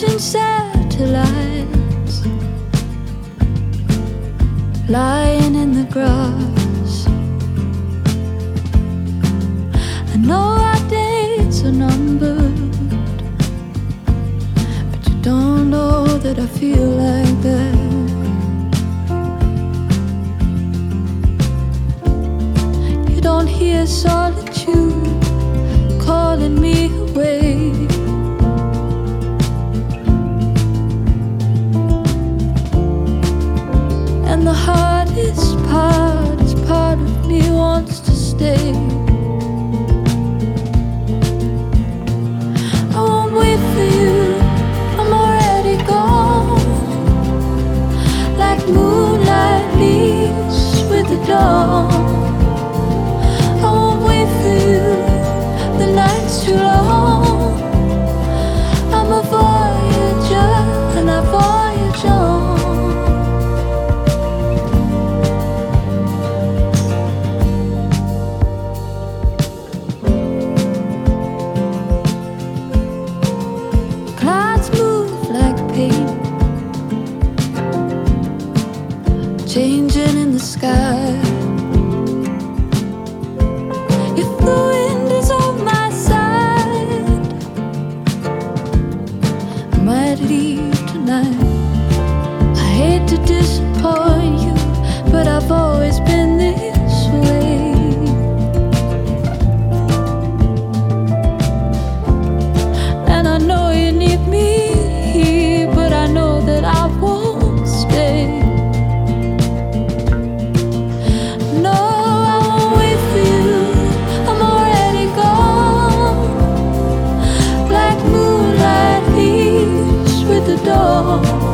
watching satellites lying in the grass. I know our days are numbered, but you don't know that I feel like that. You don't hear solitude calling me away. And the hardest part is part of me wants to stay. I won't wait for you, I'm already gone. Like moonlight leaves with the dawn. I won't wait for you, the night's too long. I'm a voyager and I voyage on. Clouds move like paint, changing in the sky. If the wind is on my side, I might leave tonight. I hate to disappoint you, but I've always been this way. And I know you need me here, but I know that I won't stay. No, I won't wait for you, I'm already gone. Like moonlight leaves with the dawn.